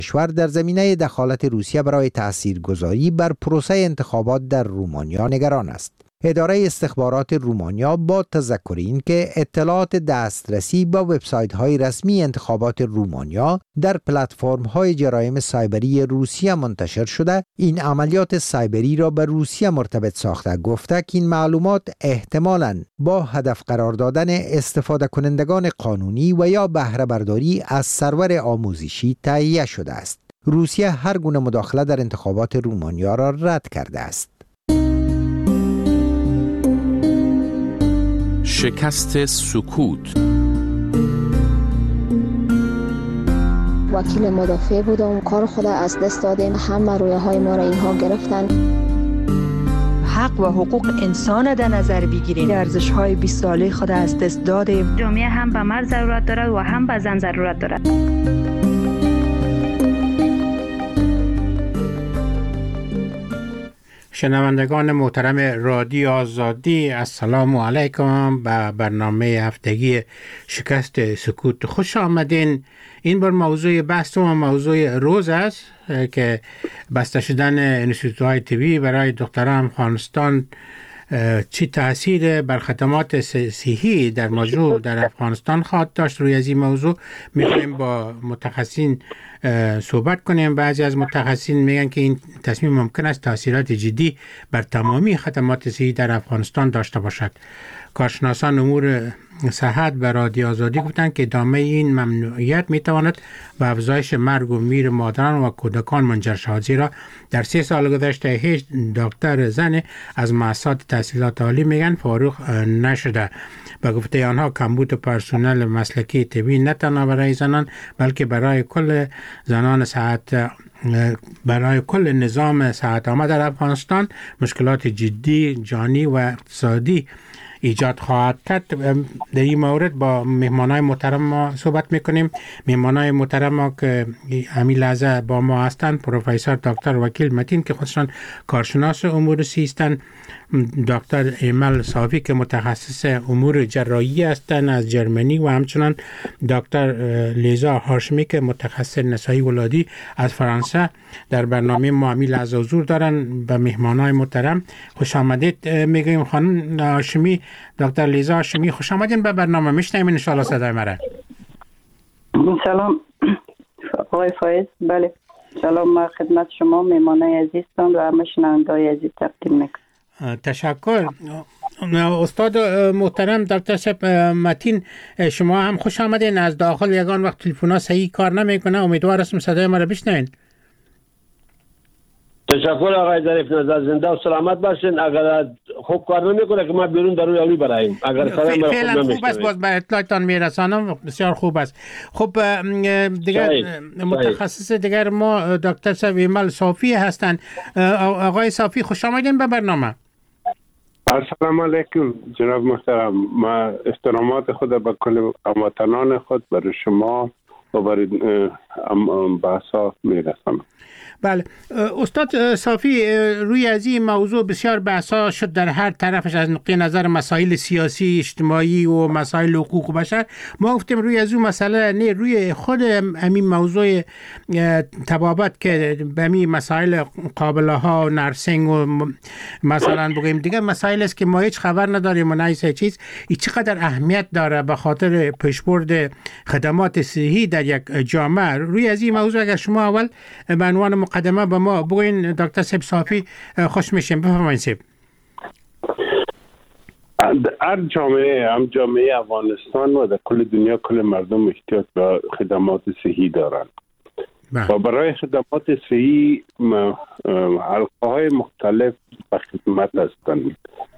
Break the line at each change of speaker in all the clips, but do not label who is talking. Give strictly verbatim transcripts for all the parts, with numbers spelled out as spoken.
کشور در زمینه دخالت روسیه برای تاثیرگذاری بر پروسه انتخابات در رومانیا نگران است. اداره استخبارات رومانیا با تذکر این که اطلاعات دسترسی با وبسایت‌های رسمی انتخابات رومانیا در پلتفرم‌های جرایم سایبری روسیه منتشر شده، این عملیات سایبری را به روسیه مرتبط ساخته، گفته که این معلومات احتمالاً با هدف قرار دادن استفاده کنندگان قانونی و یا بهره برداری از سرور آموزشی تهیه شده است. روسیه هر گونه مداخله در انتخابات رومانیا را رد کرده است.
شکست سکوت.
وکیل مدافع بودم، کار خود از دست دادیم، همه رویه های ما را اینها گرفتن.
حق و حقوق انسان در نظر بگیریم، ارزش های بیست ساله خود از دست دادیم.
جامعه هم به مرد ضرورت دارد و هم به زن ضرورت دارد.
شنوندگان محترم رادیو آزادی، السلام علیکم. به برنامه هفتگی شکست سکوت خوش آمدین. این بار موضوع بحث و موضوع روز است که بسته شدن انستیتوهای طبی برای دختران افغانستان چی تأثیر بر خدمات صحی در مجموع در افغانستان خواهد داشت. روی از این موضوع می‌خوایم با متخصصین صحبت کنیم. بعضی از متخصصین میگن که این تصمیم ممکن است تأثیرات جدی بر تمامی خدمات صحی در افغانستان داشته باشد. کارشناسان امور صحت به رادیو آزادی گفتند که ادامه این ممنوعیت میتواند به افزایش مرگ و میر مادران و کودکان منجر شود، زیرا در سه سال گذشته هیچ دکتر زن از مؤسسات تحصیلات عالی میگن فارغ نشده. به گفته آنها کمبود پرسنل مسلکی طبی نه تنها برای زنان بلکه برای کل زنان صحت برای کل نظام صحت عامه در افغانستان مشکلات جدی جانی و اقتصادی ایجاد خواهد کرد. در این مورد با مهمانای محترم ما صحبت میکنیم. مهمانای محترم ما که همین لحظه با ما هستند پروفسور دکتر وکیل متین که خودشان کارشناس امور صحی هستند، دکتر ایمل صافی که متخصص امور جراحی هستند از جرمنی و همچنان دکتر لیزا هاشمی که متخصص نسایی ولادی از فرانسه در برنامه ما همین لحظه حضور دارن. به مهمانای محترم خوش آمدید میگیم. خانم هاشمی، دکتر لیزا هاشمی، خوش آمدین به برنامه. میشنویم ان شاء الله صدای مرا.
سلام آقای فایز. بله سلام، ما خدمت شما مهمانای عزیزتان و همه شنونده‌های عزیز تقدیم میکنم.
تشکر. استاد محترم دکتر صاحب متین، شما هم خوش آمدین. از داخل یگان وقت تلفن‌ها صحیح کار نمیکنه، امیدوار هستم صدای ما را بشنوین.
تشکر آقای ظریف نظر، زنده و سلامت باشین. اگر خوب کار نمیکنه که ما بیرون در روی اولی برایم. اگر صدای ما
فعلا خوب است، باز به اطلاعتان میرسانم. بسیار خوب است. خب دیگر متخصص دیگر ما دکتر صاحب ایمل صافی هستند. آقای صافی خوش آمدین به برنامه.
السلام علیکم جناب محترم. ما احترامات خود به کل هموطنان خود برای شما و برای بحثا میرسانم.
بله استاد صافی، روی از این موضوع بسیار بحثا شد در هر طرفش از نقطه نظر مسائل سیاسی اجتماعی و مسائل حقوق بشر. ما گفتیم روی از اون مسئله نه روی خود همین موضوع طبابت که به همین مسائل قابله ها و نرسینگ و مثلا بگیم دیگه مسائل است که ما هیچ خبر نداریم و نه چیز این چقدر اهمیت داره به خاطر پیشبرد خدمات صحی در یک جامعه. روی از این موضوع اگر شما اول به عنوان مقدمه به ما بگوین دکتر صاحب صافی خوش میشیم. بفرمایید صاحب.
هر جامعه هم جامعه افغانستان و در کل دنیا کل مردم احتیاج به خدمات صحی دارند و برای خدمات صحی حلقه های مختلف به خدمت هستند.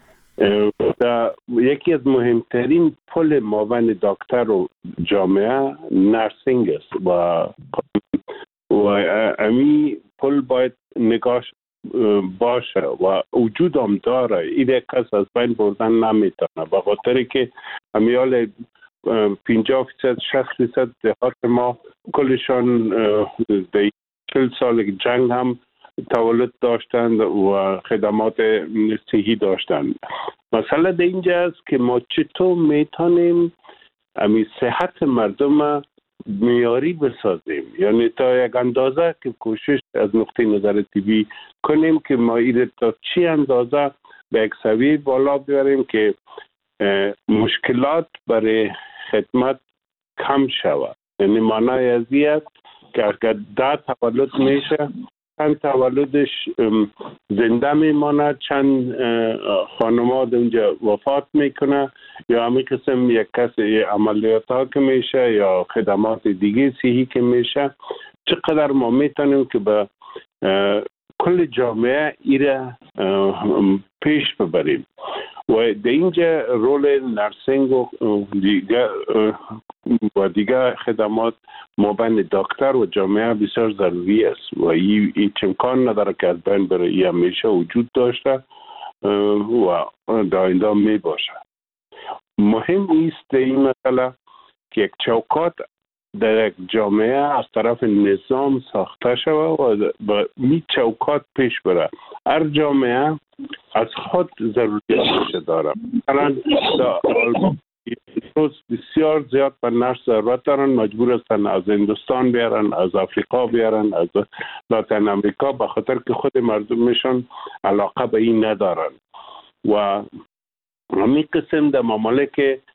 یکی از مهمترین پل مابین دکتر و جامعه نرسینگ است و و امی پل باید نگاش باشه و وجود هم داره. این کس از بین بردن نمیتونه به خاطر که امیال پنجاه فیصد شصت فیصد دهات ما کلشان در چل سال جنگ هم تولد داشتند و خدمات صحی داشتند. مسئله در اینجا است که ما چطور میتونیم امی صحت مردم معیاری بسازیم، یعنی تا یک اندازه که کوشش از نقطه نظر طبی کنیم که ما ایره تا چی اندازه به یک سویه بالا بیاریم که مشکلات برای خدمت کم شود. یعنی معنای از این است که اگر ده تولد میشه، چند تولدش زنده میماند، چند خانماد اونجا وفات میکنه، یا همین قسم یک کسی عملیات ها که میشه یا خدمات دیگه صحی که میشه، چقدر ما میتونیم که به کل جامعه ایره پیش ببریم. و در اینجا رول نرسینگ و دیگه و دیگه خدمات مابین دکتر و جامعه بسیار ضروری است و این امکان نداره که از بین بره. این همیشه وجود داشته و در آینده می باشه. مهم است این مسئله که یک چوکات در یک جامعه از طرف نظام ساخته شود و با می چوکات پیش بره. هر جامعه از خود ضروریاتش داره. مثلا روز بسیار زیاد به نرس ضرورت دارن، مجبور هستن از هندوستان بیارن، از افریقا بیارن، از لاتین امریکا، به خاطر که خود مردمشون علاقه به این ندارن. و همین قسم در ممالک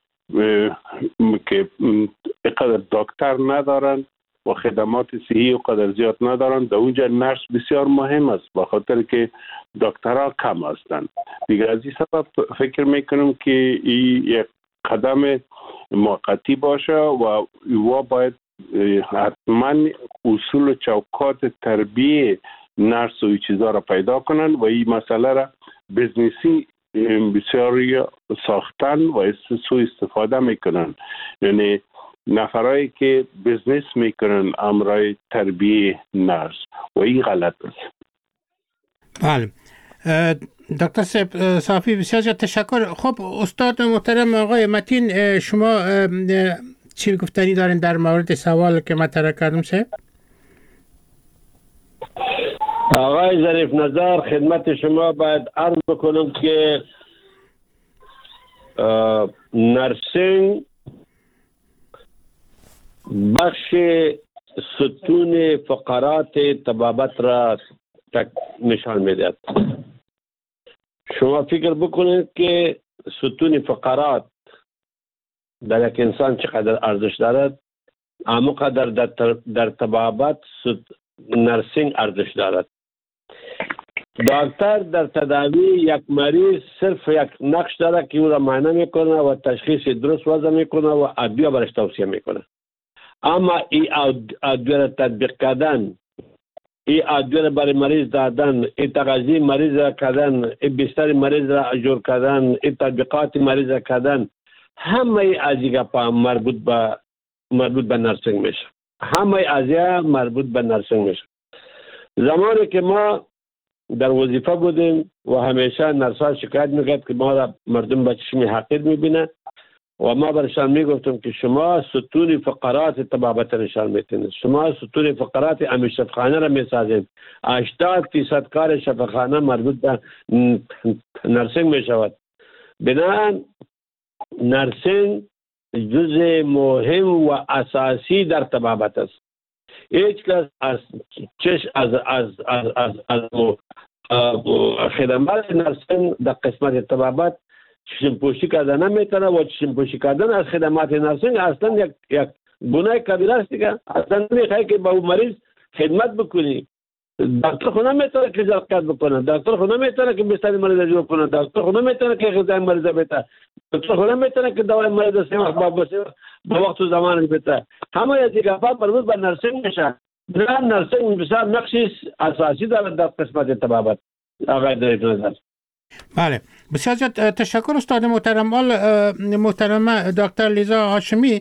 که اینقدر دکتر ندارن و خدمات صحی و قدر زیاد ندارن، در اونجا نرس بسیار مهم است، به خاطر که دکترها کم هستند. دیگر از این سبب فکر میکنم که این یک قدم موقتی باشه و و باید حتما اصول و چوکات تربیه نرس و این چیزا را پیدا کنن و این مسئله را بزنسی بسیاری ساختن و سو استفاده میکنن. یعنی نفرایی که بزنس میکنن امرای تربیه نرس و این غلط است.
بله دکتر صافی بسیار زیاد تشکر. خب استاد محترم آقای متین، شما چی گفتنی دارین در مورد سوال که مطرح کردم؟ سه
آقای ظریف نظر، خدمت شما باید عرض بکنم که نرسینگ بخش ستون فقرات طبابت را نشان میدهد. شما فکر بکنید که ستون فقرات در یک انسان چقدر ارزش دارد، اما قدر در, در طبابت نرسینگ ارزش دارد. دکتر در تداوی یک مریض صرف یک نقش داره که او را معاینه میکنه و تشخیص درست وضع میکنه و ادویه برش توصیه میکنه. اما این ادویه را تطبیق کردن، این ادویه را برای مریض دادن، این تغذیه مریض را کردن، این بستر مریض را اجور کردن، این تطبیقات مریض را کردن، همه از این گپا مربوط به مربوط به نرسینگ میشه. همه از این مربوط به نرسینگ میشه. زمانی که ما در وظیفه بودیم و همیشه نرس‌ها شکایت میکرد که ما را مردم به چشم حقیر میبینه و ما برشان میگفتم که شما ستون فقرات طبابت نشان میتونید، شما ستون فقرات امی شفاخانه را میسازید. هشتاد فیصد کار شفاخانه مربوط به نرسینگ میشود. بنابراین نرسینگ جزء مهم و اساسی در طبابت است. هیچ کس از چش از از از از, از, از خدمات نرسینگ در قسمت طبابت چشم پوشی کردن نمیتونه و چشم پوشی کردن از خدمات نرسینگ اصلا یک یک گناه کبیره است دیگه. اصلا نمیخوای که با مریض خدمت بکنی. دکتر خود نمیتونه که زرقت بکنه، دکتر خود نمیتونه که بستر مریض اجرا کنه، دکتر خود نمیتونه که غذای مریض بده، دکتر خود نمیتونه که دوای مریض سیمخ با وقت و زمان بده. همه از این گپا مربوط به نرسینگ میشه. در نرسینگ بسیار نقشی اساسی دارد در قسمت طبابت. آقای دکتر.
بله بسیار زیاد تشکر استاد محترم. محترم دکتر لیزا هاشمی،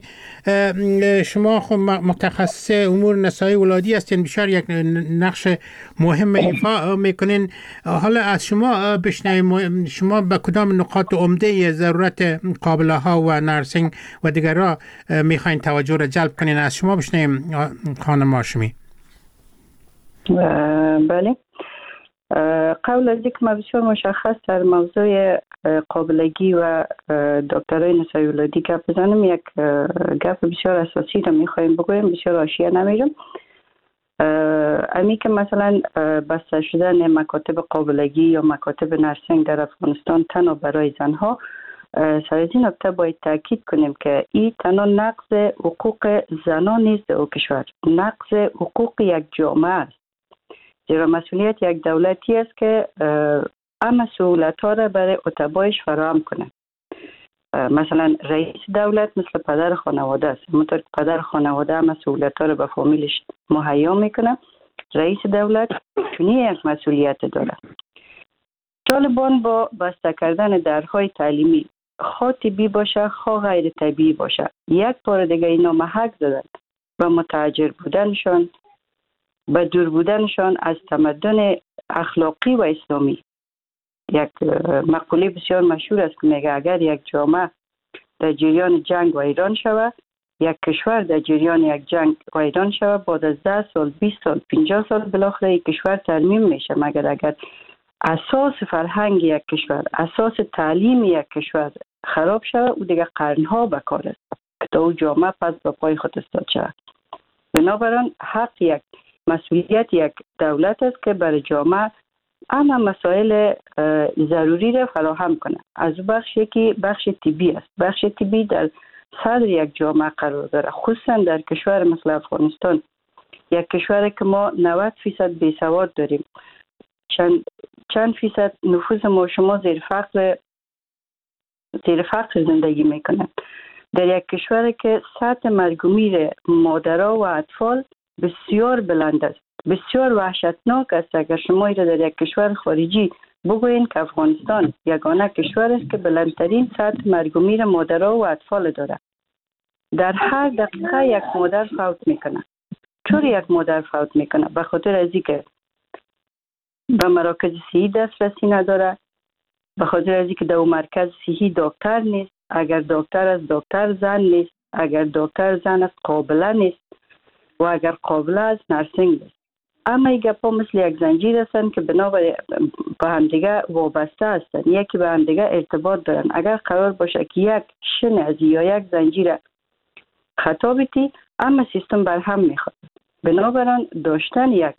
شما خب متخصص امور نسایی ولادی هستین، بسیار یک نقش مهم ایفا میکنین. حالا از شما بشنویم شما به کدام نقاط عمده ضرورت قابله ها و نرسینگ و دیگرها میخواین توجه را جلب کنین. از شما بشنویم خانم هاشمی.
بله قبل از اینکه ما بسیار مشخص در موضوع قابلگی و دکترای نسای ولادی گپ بزنم، یک گپ بسیار اساسی را میخوایم بگویم، بسیار حاشیه نمیرم. امی که مثلا بسته شدن مکاتب قابلگی یا مکاتب نرسینگ در افغانستان تنها برای زنها، سر از این نکته باید تاکید کنیم که این تنها نقض حقوق زنان نیست در کشور، نقض حقوق یک جامعه است. زیرا مسئولیت یک دولتی است که همه سهولت ها را برای اتباعش فراهم کنه. مثلا رئیس دولت مثل پدر خانواده است، همونطور که پدر خانواده همه سهولت ها را به فامیلش مهیا میکنه، رئیس دولت چنین یک مسئولیت داره. طالبان با بسته کردن درهای تعلیمی، خواه طبی باشه خواه غیر طبیعی باشه، یک بار دیگه اینا محک زدن و متاجر بودنشان، به دور بودنشان از تمدن اخلاقی و اسلامی. یک مقوله بسیار مشهور است که میگه اگر یک جامعه در جریان جنگ ویران شود، یک کشور در جریان یک جنگ ویران شود، بعد از ده سال، بیست سال، پنجاه سال بالاخره یک کشور ترمیم میشه، مگر اگر اساس فرهنگ یک کشور، اساس تعلیم یک کشور خراب شود، او دیگه قرنها به کار است که تا او جامعه پس به پای خود استاد شود. بنابراین حق یک مسئولیت یک دولت است که برای جامعه اما مسائل ضروری را فراهم کنه. از بخش یکی بخش طبی است. بخش طبی در صدر یک جامعه قرار داره، خصوصا در کشور مثل افغانستان، یک کشور که ما نود فیصد بیسواد داریم، چند چند فیصد نفوس ما شما زیر فقر زیر فقر زندگی میکنند. در یک کشور که سطح مرگ و میر مادرها و اطفال بسیار بلند است، بسیار وحشتناک است. اگر شما ایره در یک کشور خارجی بگوین که افغانستان یگانه کشور است که بلندترین سطح مرگ و میر مادرها و اطفال داره. در هر دقیقه یک مادر فوت میکنه. چرا یک مادر فوت میکنه؟ به خاطر از اینکه به مراکز صحی دسترسی نداره، به خاطر از اینکه در اون مرکز صحی دکتر نیست، اگر دکتر از دکتر زن نیست، اگر دکتر زن از قابله نیست و اگر قابله از نرسینگ نیست. اما این گپا مثل یک زنجیر هستند که بنابرای به همدیگه وابسته هستند، یکی به همدیگه ارتباط دارن. اگر قرار باشه که یک شن از یا یک زنجیر خطا بیتی، اما سیستم بر هم میخواد. بنابراین داشتن یک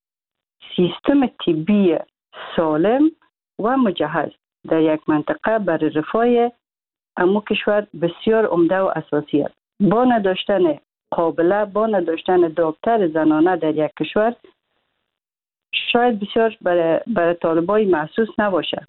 سیستم طبی سالم و مجهز در یک منطقه برای رفاه امو کشور بسیار عمده و اساسی است. با نداشتن قابله، با نداشتن دکتر زنانه در یک کشور، شاید بسیار برای, برای طالبای محسوس نباشه.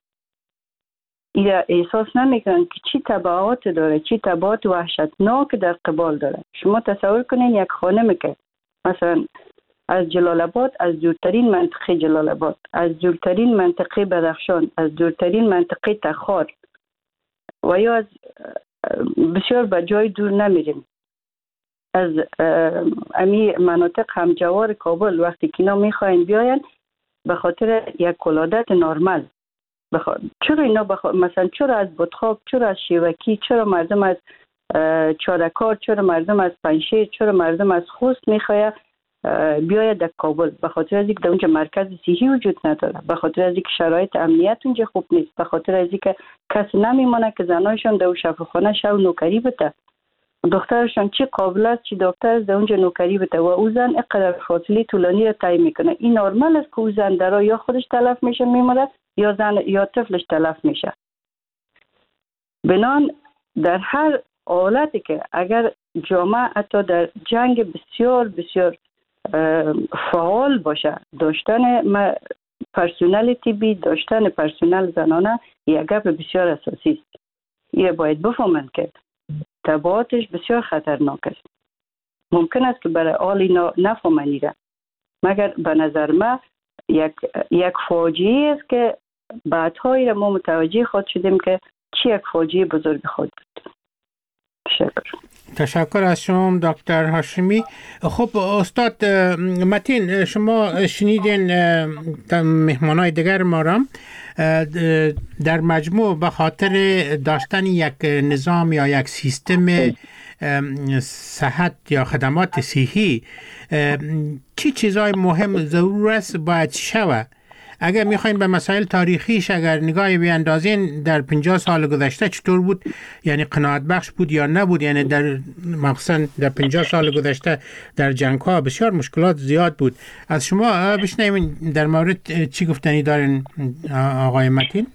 اینا احساس نمیکنن که چی تبعات داره، چی تبعات وحشتناک در قبال داره. شما تصور کنین یک خانمی که مثلا از جلال آباد، از دورترین منطقه جلال آباد، از دورترین منطقه بدخشان، از دورترین منطقه تخار و یا از بسیار به جای دور نمیریم، از امی مناطق همجوار کابل وقتی که اینا میخواین بیاین به خاطر یک ولادت نرمال، بخ... چرا اینا بخ... مثلا چرا از بطخاب، چرا از شیوکی، چرا مردم از چارکار، چرا مردم از پنشیر، چرا مردم از خوست میخواه بیاید در کابل؟ به خاطر از اینکه در اونجا مرکز صحی وجود نداره، به خاطر از اینکه شرایط امنیت اونجا خوب نیست، به خاطر از اینکه کس نمیمونه که زنایشان در شفاخانه شو نوکری بده، دخترشان چی قابل است چی دکتر در اونجا نوکری بده و او زن اینقدر فاصله طولانی را طی میکنه. این نرمال است که او زن درا یا خودش تلف میشه میمونه یا زن یا طفلش تلف میشه. بنان در هر حالتی که اگر جامعه حتی در جنگ بسیار بسیار فعال باشه، داشتن پرسونل طبی، داشتن پرسونل زنانه یک گپ بسیار اساسی است. یه باید بفهمند که تبعاتش بسیار خطرناک است. ممکن است که برای آلی نفهمنیده، مگر به نظر من یک یک فاجعه است که بعدهایی را ما متوجه خود شدیم که چی یک فاجعه بزرگ خود بود. تشکر.
تشکر از شما دکتر هاشمی. خب استاد متین، شما شنیدین مهمانای دیگر ما را. در مجموع به خاطر داشتن یک نظام یا یک سیستم صحت یا خدمات صحی چی چیزای مهم ضرور است باید شود اگر میخواین به مسائل تاریخیش اگر نگاهی بیاندازین در پنجاه سال گذشته چطور بود، یعنی قناعت بخش بود یا نبود؟ یعنی در مخصوصا در پنجاه سال گذشته در جنگ ها بسیار مشکلات زیاد بود. از شما بشنویم در مورد چی گفتنی دارین آقای متین؟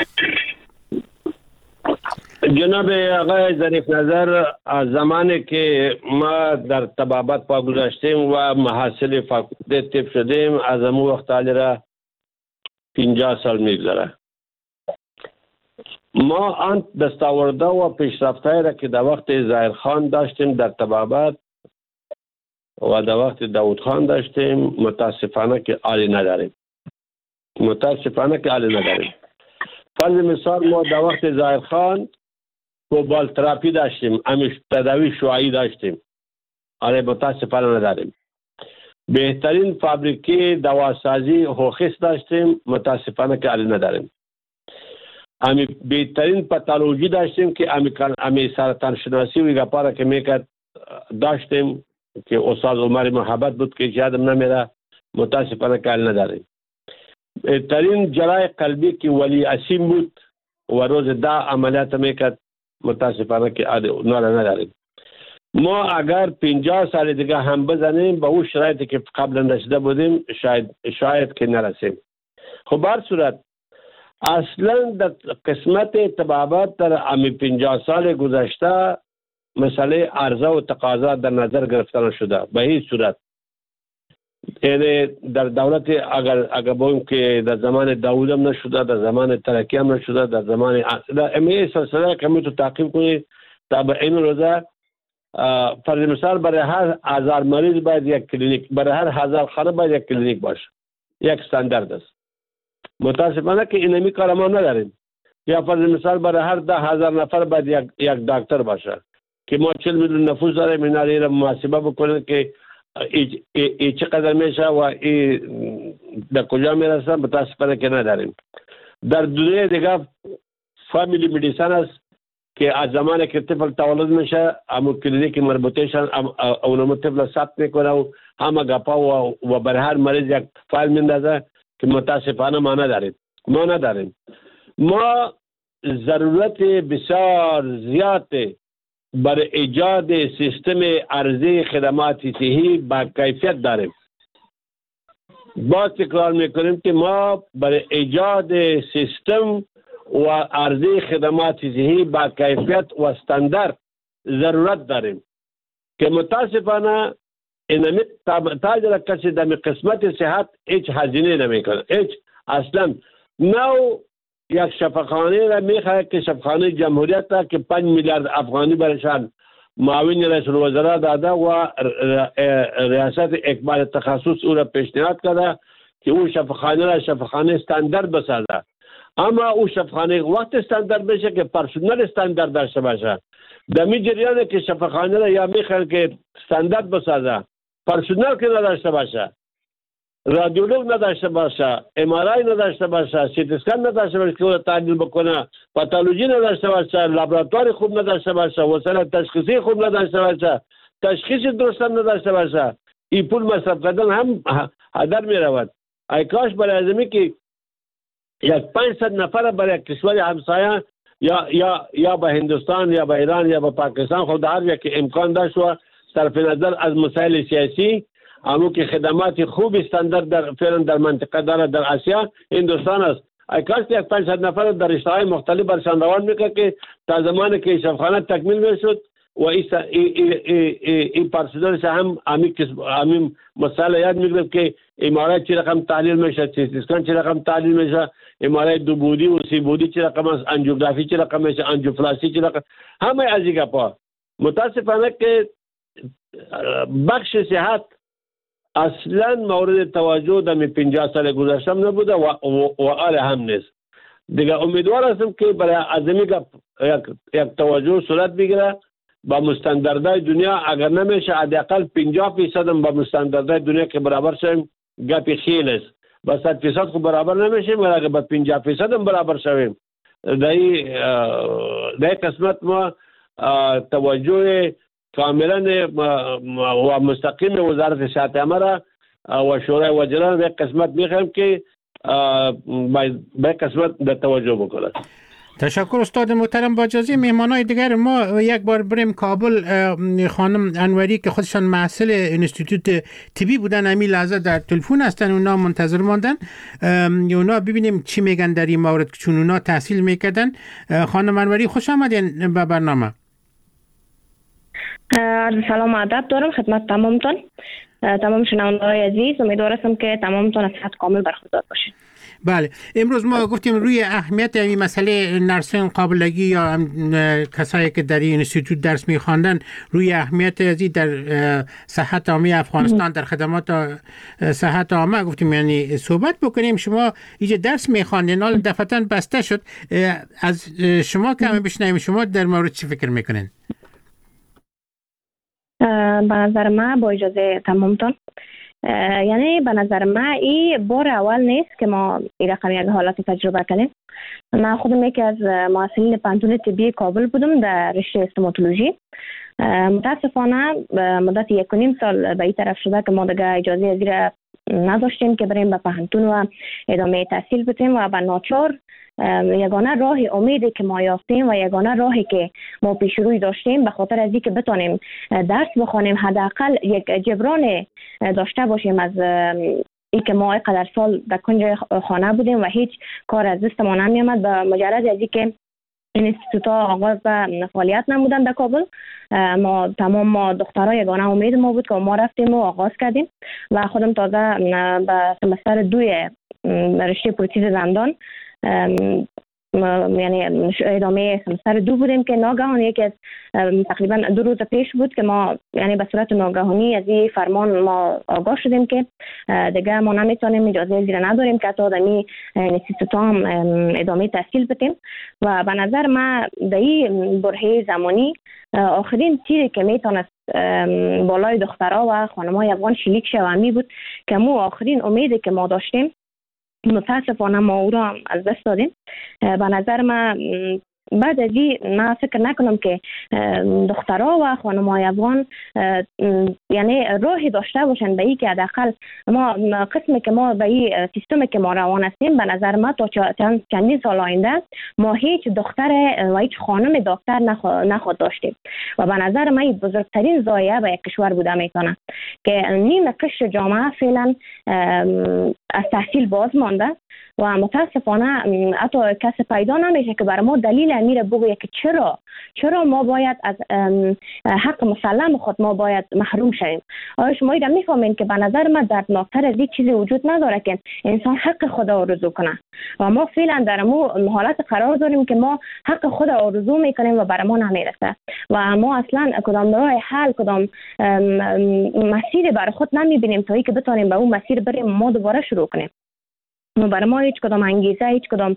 جناب آقای ظریف نظر، از زمانی که ما در طبابت پا گذاشتیم و محصل فاکولته طب شدیم از امو وقت حالی را پنجاه سال میگذره. ما آن دستاورده و پیشرفت‌هایی را که در وقت ظاهر خان داشتیم در طبابت و در وقت داود خان داشتیم متاسفانه که عالی نداریم. متاسفانه که عالی نداریم. فرض مثال ما در وقت ظاهر خان کوبال تراپی داشتیم، امیش تداوی شعاعی داشتیم، آره متاسفانه نداریم. بهترین فابریکی دواسازی هوخیس داشتیم، متاسفانه که عالی نداریم. امی بهترین پاتولوژی داشتیم که امی امی سرطان شناسی و گپارا که میکرد داشتیم که استاد عمر محبت بود که یادم نمیره، متاسفانه که عالی نداریم. بهترین جراح قلبی که ولی اسیم بود و روز ده عملیات میکرد، متاسفانه که ناله نداریم. ما اگر پنجاه سال دیگه هم بزنیم به اون شرایطی که قبلا رسیده بودیم شاید شاید که نرسیم. خب هر صورت اصلا در قسمت طبابت در امی پنجاه سال گذشته مسئله عرضه و تقاضا در نظر گرفته نشده به هیچ صورت. یعنی در دولت اگر اگر بگیم که در زمان داوود هم نشده، در زمان ترکی هم نشده، در زمان در امی سلسله که می تو تعقیب کنید تا به این روزه فرض مثال برای هر هزار مریض باید یک کلینیک، برای هر هزار خانه باید یک کلینیک باشه، یک استاندارد است. متاسفانه که اینمی کار ما نداریم. یا فرض مثال برای هر ده هزار نفر باید یک یک دکتر باشه که ما چهل میلیون نفوس داریم، اینا را محاسبه بکنید که ای, ای, ای چقدر میشه و ای در کجا میرسه. متاسفانه که نداریم. در دنیای دیگه فامیلی مدیسن است که از زمانی که طفل تولد میشه همون کلینیک مربوطهشان اونمو طفل ثبت میکنه و همه گپا و, و بر هر مریض یک فایل میندازه که متاسفانه ما نداریم. ما نداریم. ما ضرورت بسیار زیاد بر ایجاد سیستم عرضه خدمات صحی با کیفیت داریم. باز تکرار میکنیم که ما بر ایجاد سیستم و عرضه خدمات صحی با کیفیت و استاندارد ضرورت داریم که متاسفانه اینمی تاج را کسی در قسمت صحت هیچ هزینه نمیکنه، هیچ اصلا. نو یک شفاخانه را میخواد که شفاخانه جمهوریت را که پنج میلیارد افغانی برشان معاون رئیس الوزراء داده و ریاست اکمال تخصص او را پیشنهاد کرده که او شفاخانه را شفاخانه استاندارد بسازه. اما او شفاخانه وقت استاندارد بشه که پرسونل استاندارد داشته باشه. در می جریانه که شفاخانه را یا میخواد که استاندارد بسازه، پرسونل که نداشته باشه، رادیولوگ نداشته باشه، ام آر آی نداشته باشه، سی تی اسکن نداشته باشه که او تحلیل بکنه، پاتولوژی نداشته باشه، لابراتوار خوب نداشته باشه، وسایل تشخیصی خوب نداشته باشه، تشخیص درست نداشته باشه، این پول مصرف کردن هم هدر می رود. ای کاش برای ازمی که یک پانصد نفر برای کشور همسایه یا یا یا به هندوستان یا به ایران یا به پاکستان خود هر یک امکان داشت و صرف نظر از مسائل سیاسی همون که خدمات خوب استاندارد در فعلا در منطقه داره در آسیا هندوستان است. ای کاش یک پانصد نفر در رشته‌های مختلف برشان روان میکرد که تا زمانی که شفاخانه تکمیل میشد و این این پرسنلش هم همین همین مسئله یاد میگرفت که امارات چه رقم تحلیل میشه، سی تی اسکن چه رقم تحلیل میشه، امارات دو بودی و سی بودی چه رقم است، انجیوگرافی چه رقم میشه، انجیوپلاستی چه رقم، همه از این گپا. متاسفانه که بخش صحت اصلا مورد توجه در پنجاه سال گذشته نبوده و و آل هم نیست. دیگه امیدوار هستم که برای عظمی یک یک توجه صورت بگیره با مستندردهای دنیا. اگر نمیشه حداقل پنجاه فیصد با مستندردهای دنیا که برابر شویم گپی خیلی است. با صد فیصد خود برابر نمیشیم ولی اگر با پنجاه فیصد هم برابر شویم در این قسمت ما توجه کاملا و مستقیم وزارت صحت ما را و شورای وزیران در قسمت میخوایم که به قسمت در توجه بکنه.
تشکر استاد محترم. با اجازه مهمانای دیگر ما یک بار بریم کابل. خانم انوری که خودشان محصل انستیتوت طبی بودن همین لحظه در تلفن هستن، اونا منتظر ماندن، اونا ببینیم چی میگن در این مورد چون اونا تحصیل میکردن. خانم انوری خوش آمدین به برنامه.
سلام و ادب دارم خدمت تمامتون، تمام شنونده‌های عزیز. امیدوارم که تمامتون از صحت کامل برخوردار باشید.
بله، امروز ما گفتیم روی اهمیت این مسئله نرسینگ قابلگی یا کسایی که در این انستیتوت درس می‌خواندن، روی اهمیت ازی در صحت عامه افغانستان، در خدمات صحت عامه گفتیم یعنی صحبت بکنیم. شما اینجا درس می‌خواندین، حالا دفعتاً بسته شد، از شما کمی بشنویم شما در مورد چی فکر می‌کنین؟
به نظر من با اجازه تمامتون، یعنی به نظر من این بار اول نیست که ما این رقم یک حالت تجربه کنیم. من خودم یکی از محصلین پانتون طبی کابل بودم در رشته استوماتولوژی. متاسفانه مدت یک و نیم سال به این طرف شده که ما دیگه اجازه از این نداشتیم که بریم به پانتون و ادامه تحصیل بدیم و به ناچار یگانه راه امیدی که ما یافتیم و یگانه راهی که ما پیش روی داشتیم به خاطر از اینکه بتونیم درس بخونیم، حداقل یک جبران داشته باشیم از این که ما قدر سال در کنج خانه بودیم و هیچ کار از دستمون نمیامد، به مجرد از اینکه اینستیتوت ها آغاز به فعالیت نمودن در کابل، ما تمام ما دخترها یگانه امید ما بود که ما رفتیم و آغاز کردیم و خودم تازه به سمستر دوی رشته پروتز دندان یعنی ادامه سمستر دو بودیم که ناگهان یکی از تقریبا دو روز پیش بود که ما یعنی به صورت ناگهانی از این فرمان ما آگاه شدیم که دیگه ما نمیتونیم، اجازه زیر نداریم که تا دمی انستیتوت هم ادامه تحصیل بدیم. و به نظر من در این برهه زمانی آخرین تیری که میتونست بالای دخترها و خانم‌های افغان شلیک شومی بود که مو آخرین امیدی که ما داشتیم متاسفانه ما او را از دست دادیم. به نظر من بعد از این من فکر نکنم که دخترها و خانم‌های افغان یعنی راهی داشته باشن به این که حداقل ما قسمی که ما به این سیستمی که ما روان هستیم، به نظر من تا چندین سال آینده ما هیچ دختر و هیچ خانم دکتر نخواد داشتیم و به نظر من بزرگترین ضایعه به یک کشور بوده میتونه که نیم قشر جامعه فعلا از تحصیل باز مانده و متاسفانه حتی کسی پیدا نمیشه که برای ما دلیل امیر بگویه که چرا چرا ما باید از حق مسلم خود ما باید محروم شویم. آیا شما ایده میفهمین که به نظر من دردناکتر از این چیزی وجود نداره که انسان حق خود آرزو کنه و ما فعلا در مو حالت قرار داریم که ما حق خود آرزو میکنیم و برای ما نمیرسه و ما اصلا کدام راه حل، کدام مسیر برای خود نمیبینیم تا اینکه بتونیم به اون مسیر بریم ما دوباره شروع کنیم. برای ما هیچ کدام انگیزه، هیچ کدام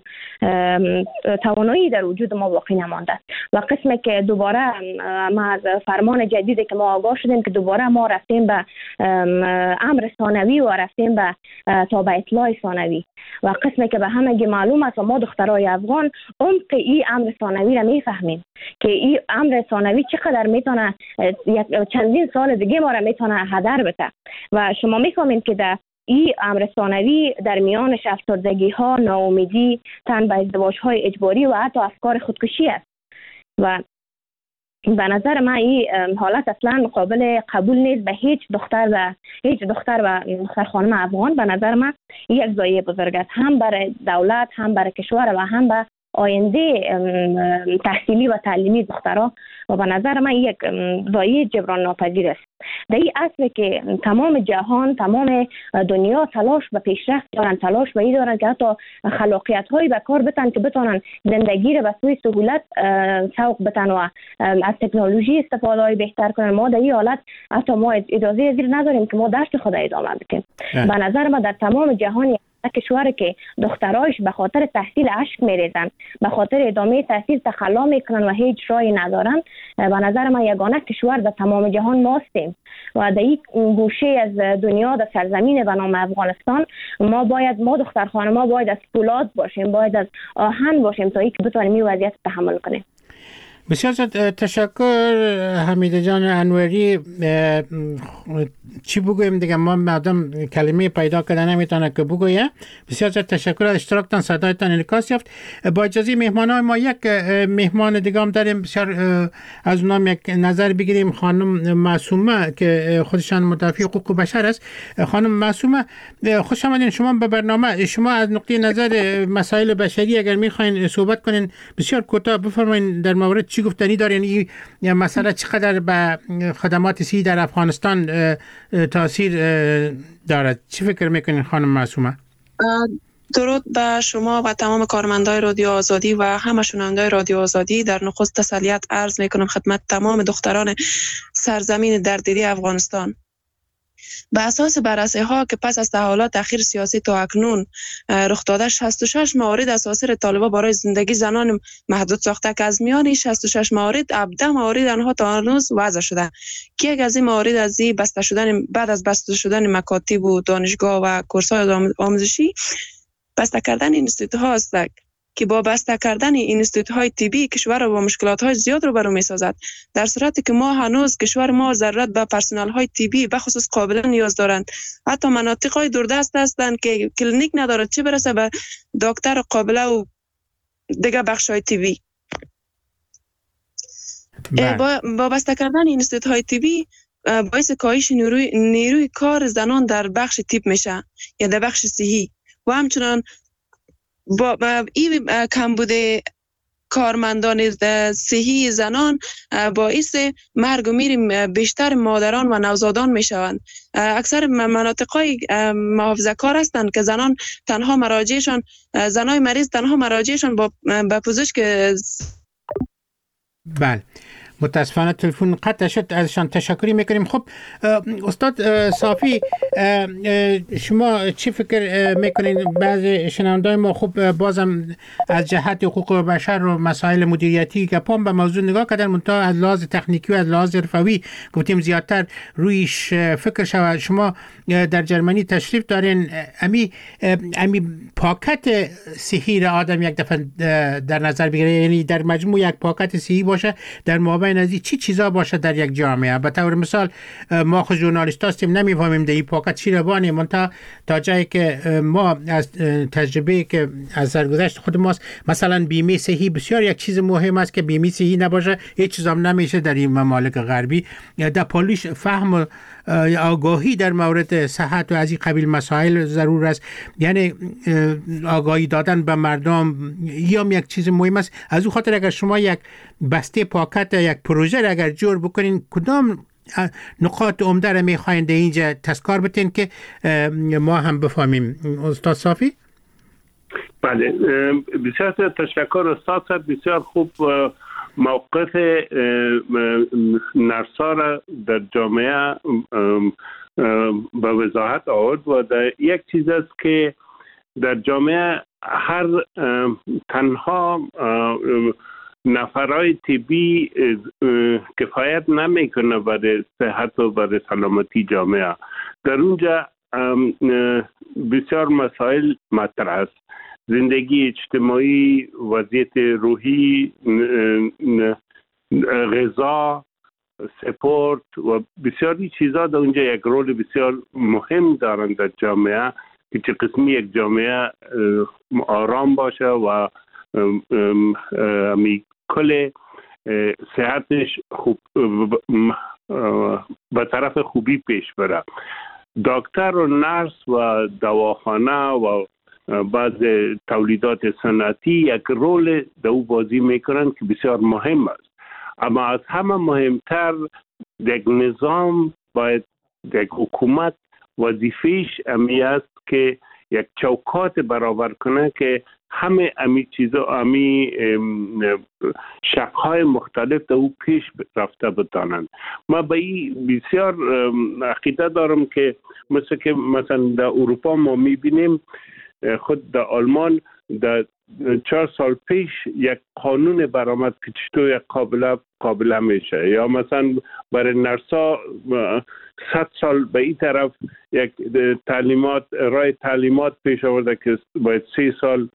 توانایی در وجود ما باقی نمانده و قسمی که دوباره ما از فرمان جدیدی که ما آگاه شدیم که دوباره ما رفتیم به امر ثانوی و رفتیم به تابع اطلاع ثانوی و قسمی که به همگی معلوم است و ما دخترای افغان عمق این امر ثانوی را میفهمیم که این امر ثانوی چقدر میتونه چندین سال دیگه ما را میتونه هدر بده و شما میفهمین که در این امر ثانوی در میانش افسردگی ها، ناامیدی، تن به ازدواج های اجباری و حتی افکار خودکشی است و به نظر من این حالت اصلا قابل قبول نیست به هیچ دختر و هیچ دختر و دختر خانم افغان. به نظر من یک ضایعه بزرگ است هم برای دولت، هم برای کشور و هم به آینده تحصیلی و تعلیمی دخترها و به نظر من یک ضایعه جبران ناپذیر است. در این اصل که تمام جهان، تمام دنیا تلاش به پیشرفت دارن، تلاش به این دارن که حتی خلاقیت هایی به کار بتن که بتونن زندگی رو به سوی سهولت سوق بتن و از تکنولوژی استفاده های بهتر کنن. ما در این حالت حتی ما اجازه زیر نداریم که ما درس خود ادامه بدیم. به نظر من در تمام جهان کشوری که دخترایش به خاطر تحصیل اشک میریزن، به خاطر ادامه تحصیل تخلا میکنن و هیچ راهی ندارن، به نظر من یگانه کشور در تمام جهان ما هستیم و در این گوشه از دنیا در سرزمین به نام افغانستان ما باید ما دختر خانم ما باید از فولاد باشیم، باید از آهن باشیم تا اینکه بتونیم این وضعیت تحمل کنیم.
بسیار تشکر حمید جان انوری. چی بگویم دیگه، ما مردم کلمه پیدا کردن نمیتونه که بگویه. بسیار تشکر از اشتراکتان، صدایتان انعکاس یافت. با اجازه مهمانان ما یک مهمان دیگه هم داریم، بسیار از اونام یک نظر بگیریم. خانم معصومه که خودشان مدافع حقوق بشر است. خانم معصومه خوش آمدین شما به برنامه. شما از نقطه نظر مسائل بشری اگر میخواین صحبت کنین بسیار کوتاه بفرمایید، در مورد چی گفتنی دارین؟ این مسئله چقدر به خدمات صحی در افغانستان تاثیر دارد؟ چی فکر میکنین خانم معصومه؟
درود به شما و تمام کارمندای رادیو آزادی و همه شنوندگان رادیو آزادی. در نخست تسلیت عرض میکنم خدمت تمام دختران سرزمین درددلی افغانستان. به اساس بررسی ها که پس از تحولات اخیر سیاسی تا اکنون رخ داده، شصت و شش موارد اساسی طالبان برای زندگی زنان محدود ساخته که از میان شصت و شش موارد هفده موارد آنها تا هنوز وضع شده که یک از این موارد از این بسته شدن بعد از بسته شدن مکاتب و دانشگاه و کورس‌های آموزشی بسته کردن اینستیتوت ها است که با بسته کردن این اینستیتوت های طبی کشور را با مشکلات های زیاد رو برو میسازد، در صورتی که ما هنوز کشور ما ضرورت به پرسنل های طبی به خصوص قابل نیاز دارند. حتی مناطق های دوردست هستند که کلینیک ندارد، چه برسه به دکتر قابله و دیگه بخش های طبی. با, با بسته کردن اینستیتوت های طبی باعث کاهش نیروی, نیروی کار زنان در بخش طب میشه یا در بخش صحی و همچنان با این کمبود کارمندان صحی زنان باعث مرگ و میر بیشتر مادران و نوزادان می شوند. اکثر مناطق‌های محافظه کار هستند که زنان تنها مراجعشان زنای مریض تنها مراجعشان با به پزشک.
بله متاسفانه تلفن قطع شد، ازشان تشکری میکنیم. خب استاد صافی، شما چی فکر میکنین؟ بعضی شنوندای ما خب بازم از جهت حقوق بشر و مسائل مدیریتی که پام به موضوع نگاه کردن، منتها از لحاظ تکنیکی و از لحاظ حرفوی گفتیم زیادتر رویش فکر شود. شما در جرمنی تشریف دارین، امی امی پاکت صحی را آدم یک دفعه در نظر بگیره، یعنی در مجموع یک پاکت صحی باشه در مابین از چی چیزا باشه در یک جامعه. به طور مثال ما خود ژورنالیست هستیم نمیفهمیم در این پاکت چی روانه، منتها تا جایی که ما از تجربه که از سرگذشت خود ماست، مثلا بیمه صحی بسیار یک چیز مهم است که بیمه صحی نباشه هیچ چیز هم نمیشه در این ممالک غربی. در پالیش فهم و آگاهی در مورد صحت و از این قبیل مسائل ضرور است، یعنی آگاهی دادن به مردم یا یک چیز مهم است. از اون خاطر اگر شما یک بسته پاکت یک پروژه را اگر جور بکنین، کدام نقاط عمده را میخواین در اینجا تذکر بتین که ما هم بفهمیم؟ استاد صافی؟
بله بسیار تشکر استاد صاحب، بسیار خوب موقف نرسا را در جامعه به وضاحت آورد و در یک چیز است که در جامعه هر تنها نفرای طبی کفایت نمیکنه برای صحت و برای سلامتی جامعه. در اونجا بسیار مسائل مطرح است: زندگی اجتماعی، وضعیت روحی، غذا، سپورت و بسیاری چیزا در اونجا یک رول بسیار مهم دارند در جامعه که چه قسمی یک جامعه آرام باشه و می کل صحتش خوب به طرف خوبی پیش بره. دکتر و نرس و دواخانه و بعض تولیدات صنعتی یک رول در او بازی میکنن که بسیار مهم است، اما از همه مهمتر یک نظام باید، یک حکومت وظیفه‌اش امی است که یک چوکات برابر کنه که همه امی چیزا، امی شقهای مختلف در او پیش رفته بتانند. ما به این بسیار عقیده دارم که مثل که مثلا در اروپا ما میبینیم، خود در آلمان در چهار سال پیش یک قانون برآمد که چطور یک قابله قابله میشه، یا مثلا برای نرسا صد سال به این طرف یک تعلیمات رای تعلیمات پیش آورده که باید سه سال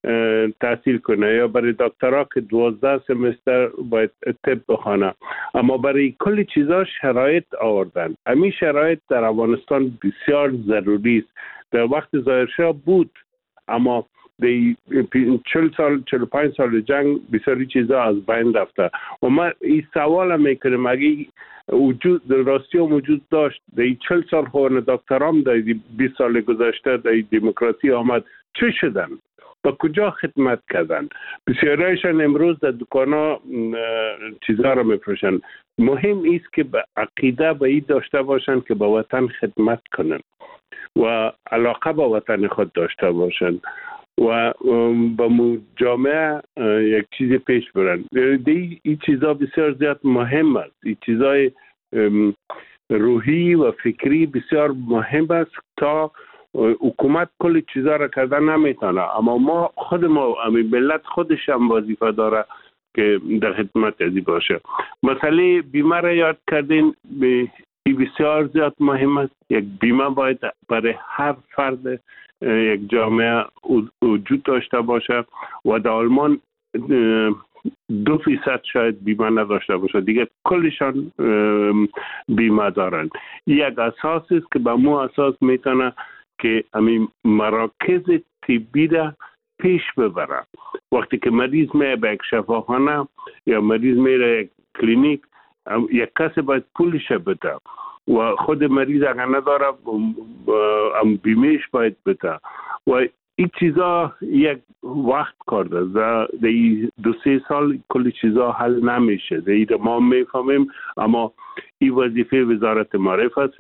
تحصیل کنه یا برای دکترا که دوازده سمستر باید طب بخونه، اما برای کلی چیزا شرایط آوردن. همین شرایط در افغانستان بسیار ضروری است. در وقت ظاهرشاه بود، اما در چهل سال چهل و پنج سال جنگ بسیاری چیزا از بین رفته و ما این سوال میکنم اگه وجود راستی هم وجود داشت در چهل سال خونه دکترام در بیست سال گذشته در دموکراسی آمد چه شدن؟ با کجا خدمت کردن؟ بسیاریشان امروز در دکانا چیزها را میفروشن. مهم است که به عقیده به این داشته باشن که با وطن خدمت کنن و علاقه با وطن خود داشته باشن و با جامعه یک چیز پیش برن. این چیزا بسیار زیاد مهم است. این چیزای روحی و فکری بسیار مهم است تا حکومت کل چیزا را کردن نمیتونه، اما ما خود ما همین ملت خودش هم وظیفه داره که در خدمت ازی باشه. مسئله بیمه را یاد کردین، این بسیار زیاد مهم است. یک بیمه باید برای هر فرد یک جامعه وجود داشته باشه و در آلمان دو فیصد شاید بیمه نداشته باشه، دیگه کلشان بیمه دارن. یک اساس است که به مو اساس میتونه که همین مراکز طبی را پیش ببره. وقتی که مریض میره به یک شفاخانه یا مریض میره یک کلینیک، یک کسی باید پولش بده و خود مریض اگر نداره هم بیمهش باید بده و این چیزا یک وقت کرده. در دو سه سال کلی چیزا حل نمیشه، در ما میفهمیم، اما این وظیفه وزارت معارف است،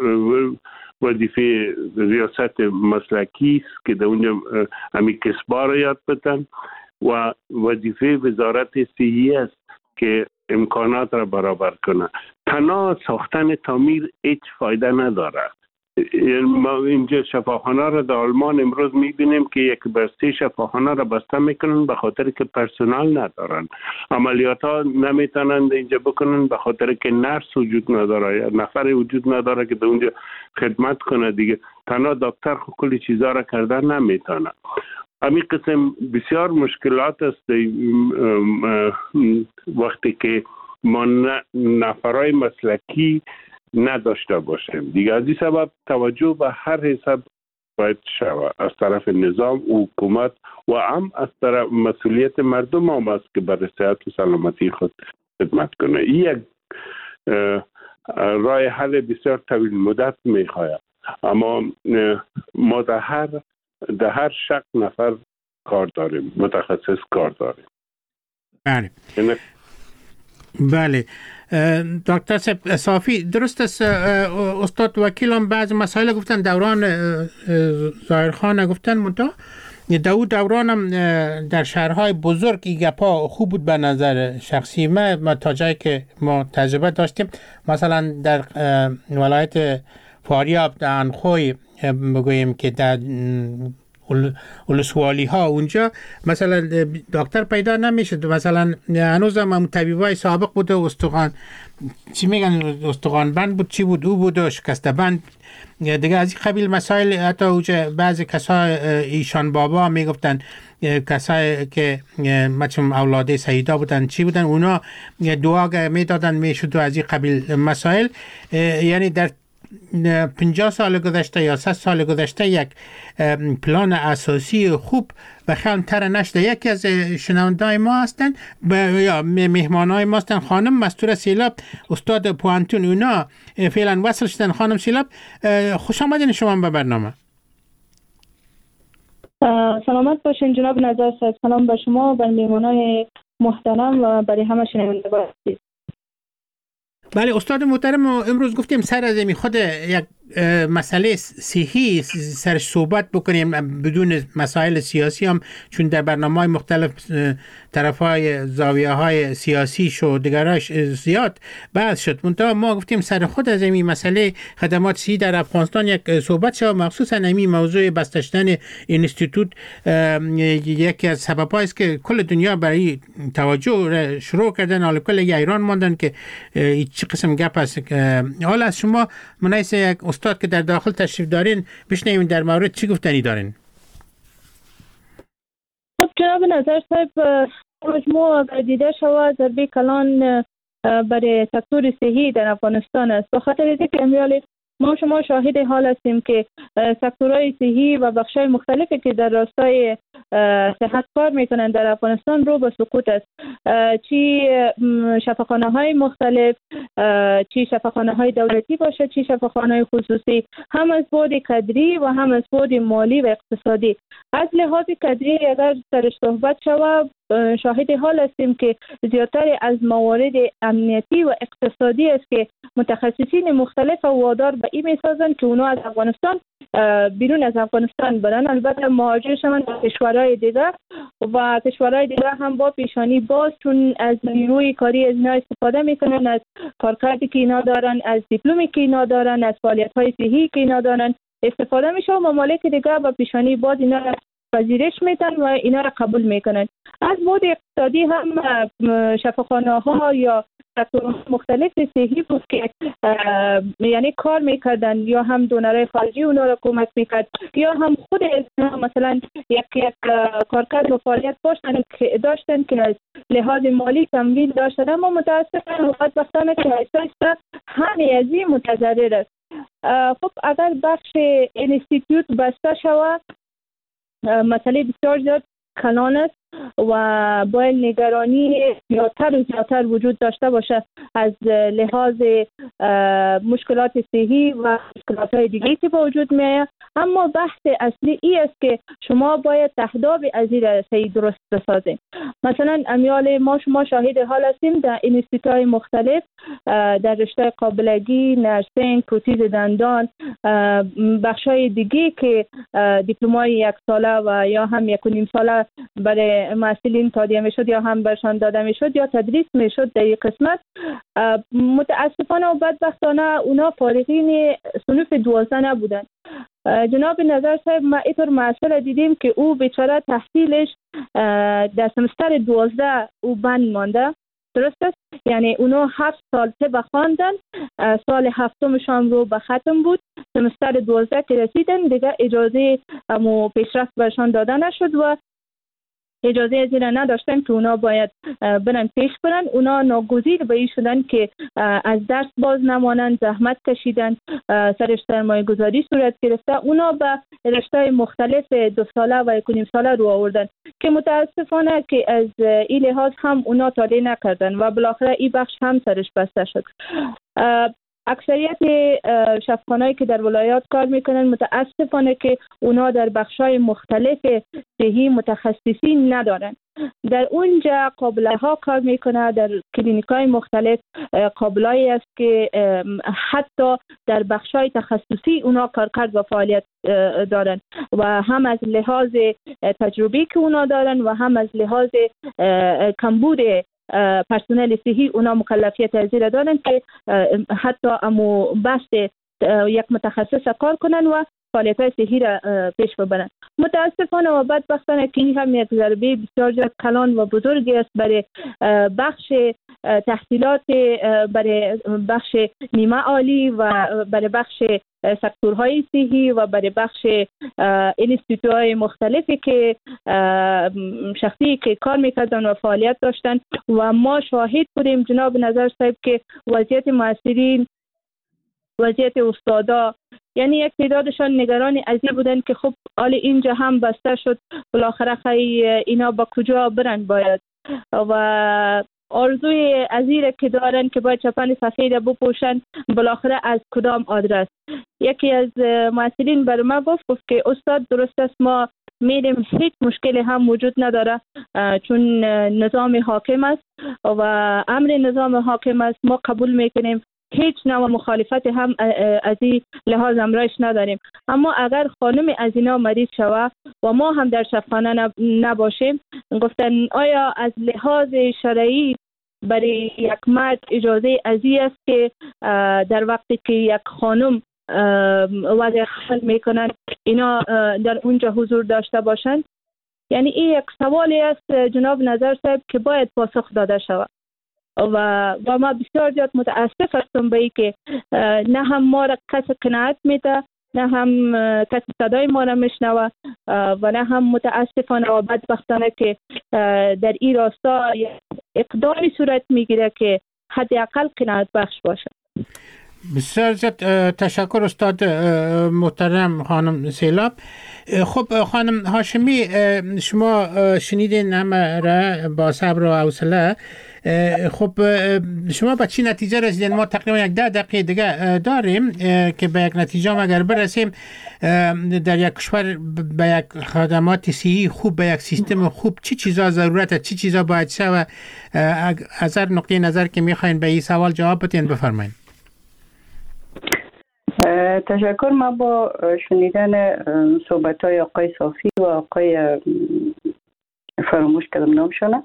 وظیفه ریاست مسلکی است که در اونجا همین کسبا را یاد بدن و وظیفه وزارت صحی است که امکانات را برابر کنه. تنها ساختن تعمیر هیچ فایده نداره. ما اینجا شفاخانه را در آلمان امروز میبینیم که یک بسته شفاخانه را بسته میکنن به خاطر که پرسنل ندارن. عملیات ها نمیتونن اینجا بکنن به خاطر که نرس وجود نداره یا نفر وجود نداره که در اونجا خدمت کنه. دیگه تنها دکتر خود کلی چیزا را کردن نمیتونه. همین قسم بسیار مشکلات است وقتی که ما نفرای مسلکی نداشته باشیم. دیگه از این سبب توجه به هر حساب باید شود از طرف نظام و حکومت و هم از طرف مسئولیت مردم هم است که برای صحت و سلامتی خود خدمت کنه. این یک راه حل بسیار طویل مدت میخواهد، اما ما در هر در هر شق نفر کار داریم، متخصص کار داریم.
بله بله دکتر صافی، درست است. استاد وکیل هم بعض مسائل گفتن، دوران ظاهرخان گفتن، منتها داود دوران هم در شهرهای بزرگ این گپا خوب بود به نظر شخصی ما, ما تا جایی که ما تجربه داشتیم. مثلا در ولایت فاریاب در انخوی بگوییم که در ولسوالی ها اونجا مثلا دکتر پیدا نمیشد. مثلا هنوز هم طبیبای سابق بود و استخوان چی میگن استخوان بند بود چی بود او بود و شکسته بند دیگه از این قبیل مسائل. حتی اوجه بعضی کسای ایشان بابا میگفتن کسایی که مثلا اولاد سیدا بودن چی بودن اونا دعا میدادن میشد و از این قبیل مسائل. یعنی در پنجاه سال گذشته یا ست سال گذشته یک پلان اساسی خوب و خیلی تر نشده. یکی از شنوندای ما هستن یا مهمانای ما هستن خانم مستور سیلاب، استاد پوانتون، اونا فعلا وصل شدن. خانم سیلاب خوش آمدین شما به برنامه.
سلامت باشین جناب نظر صاحب. سلام به شما و به مهمانای محترم و برای همه شنوندگان عزیز.
بله استاد محترم، امروز گفتیم سر از این خود یک مسئله صحی سرش صحبت بکنیم بدون مسائل سیاسی هم، چون در برنامه‌های مختلف طرف‌های زاویه‌های سیاسی شو دیگراش زیاد بحث شد. منتها ما گفتیم سر خود از این مسئله خدمات صحی در افغانستان یک صحبت شد، مخصوصا این موضوع بسته شدن اینستیتوت یکی از سبب‌هایی است که کل دنیا برای توجه شروع کردن. حالا کل ایران ماندن که چه قسم گپ است. حالا از شما منیس یک استاد که در داخل تشریف دارین بشنویم در مورد چی گفتنی دارین.
جناب نظر صاحب، مجموع دیده شود ضربه کلان برای سکتور صحی در افغانستان است. به خاطر اینکه امیال ما شما شاهد حال هستیم که سکتورهای صحی و بخش‌های مختلفی که در راستای صحت کار میکنند در افغانستان رو به سقوط است. چی شفاخانه‌های مختلف، چی شفاخانه‌های دولتی باشه، چی شفاخانه‌های خصوصی، هم از بعد کادری و هم از بعد مالی و اقتصادی. از لحاظ کادری اگر سرش صحبت شود، شاهد حال هستیم که زیادتر از موارد امنیتی و اقتصادی است که متخصصین مختلف وادار به این میسازند که اونا از افغانستان بیرون از افغانستان برن، البته مهاجر شوند به کشورهای دیگر و کشورهای دیگر هم با پیشانی باز، چون از نیروی کاری از اینا استفاده میکنن، از کارکردی که اینا دارن، از دیپلمی که اینا دارن، از فعالیت‌های صحی که اینا دارن استفاده میشه و ممالک دیگر با پیشانی باز اینا را پذیرش میدن و اینا را قبول میکنن. از بعد اقتصادی هم شفاخانه ها یا سکتورهای مختلف صحی بود که یعنی کار میکردن، یا هم دونرهای خارجی اونا را کمک میکرد، یا هم خود مثلا یک یک کارکرد و فعالیت داشتن که داشتن که از لحاظ مالی تمویل داشتن، اما متاسفانه و بدبختانه که ایسا همه از این متضرر است. خب اگر بخش اینستیتوت بسته شود، مسئله بسیار زیاد کلان است و باید نگرانی زیادتر و زیادتر وجود داشته باشه از لحاظ مشکلات صحی و مشکلات های دیگری که با وجود میآید. اما بحث اصلی ای است که شما باید تهداب از این صحیح درست بسازید. مثلا امیال ما شما شاهد حال هستیم در اینستیتوت‌های مختلف، در رشته قابلگی، نرسینگ، پروتز دندان، بخش‌های دیگه که دیپلم‌های یک ساله و یا هم یک و نیم ساله برای محصلین تادیه میشد یا هم برشان داده میشد یا تدریس میشد در این قسمت، متاسفانه و بدبختانه اونا فارغین صنوف دوازده نبودن. جناب نظر صاحب، ما اینطور مسئله دیدیم که او بیچاره تحصیلش در سمستر دوازده او بند مانده، درست است؟ یعنی اونا هفت سال طب خواندن، سال هفتمشان رو به ختم بود، سمستر دوازده که رسیدن دیگه اجازه امو پیشرفت برشان داده نشد و اجازه از این نداشتن که اونا باید برن پیش برن. اونا ناگزیر به این شدن که از درس باز نمانند، زحمت کشیدن، سرش سرمایه گذاری صورت گرفته، اونا به رشته مختلف دو ساله و یک و نیم ساله رو آوردن که متاسفانه که از این لحاظ هم اونا تالی نکردن و بالاخره این بخش هم سرش بسته شد. اکثریت شفاخانه‌ای که در ولایات کار میکنن متاسفانه که اونا در بخش‌های مختلف صحی متخصصین ندارن. در اونجا قابله ها کار میکنه، در کلینیک‌های مختلف قابله‌ای است که حتی در بخش‌های تخصصی اونا کارکرد و فعالیت دارن و هم از لحاظ تجربی که اونا دارن و هم از لحاظ کمبود پرسنل صحی اونا مکلفیت از این دارن که حتی امو بحث یک متخصص کار کنن و فعالیت صحی را پیش ببرن. متاسفانه و بدبختانه که این هم یک ضربه بسیار کلان و بزرگی است برای بخش تحصیلات، برای بخش نیمه عالی و برای بخش سکتورهای صحی و برای بخش اینستیتوت‌های مختلفی که شخصی که کار میکردن و فعالیت داشتن و ما شاهد بودیم جناب نظر صاحب که وضعیت معاصرین، وضعیت استادا، یعنی یک تعدادشان نگران از این بودن که خب حال اینجا هم بسته شد، بالاخره خیلی اینا با کجا برن باید و آرزوی ازیره که دارن که باید چپن سفید بپوشن، بالاخره از کدام آدرس. یکی از معاصرین بر ما گفت گفت که استاد درست است، ما میریم هیچ مشکلی هم وجود نداره چون نظام حاکم است و امر نظام حاکم است، ما قبول میکنیم، هیچ نوع مخالفت هم از این لحاظ امرایش نداریم. اما اگر خانم از اینا مریض شود و ما هم در شفاخانه نباشیم، گفتن آیا از لحاظ شرعی برای یک مرد اجازه ازی است که در وقتی که یک خانم وضع خل میکنن اینا در اونجا حضور داشته باشند؟ یعنی این یک سوالی است جناب نظر صاحب که باید پاسخ داده شود و و ما بسیار زیاد متاسف هستم به این که نه هم ما را کس قناعت میده نه هم کسی صدای ما را میشنوه و نه هم متاسفانه و بدبختانه که در این راستا اقدامی صورت میگیره که حداقل قناعت بخش باشه.
بسیار زیاد تشکر استاد محترم خانم سیلاب. خب خانم هاشمی، شما شنیدین همه را با صبر و حوصله. خب شما به چی نتیجه رسیدین؟ ما تقریبا یک ده دقیقه دیگه داریم که به یک نتیجه اگر برسیم در یک کشور به یک خدمات صحی خوب، به یک سیستم خوب چی چیزا ضرورته، چی چیزا باید شه و از هر نقطه نظر که میخواین به این سوال جواب بدین بفرمایید.
تشکر. ما با شنیدن صحبت های آقای صافی و آقای فراموش کردم نامشونه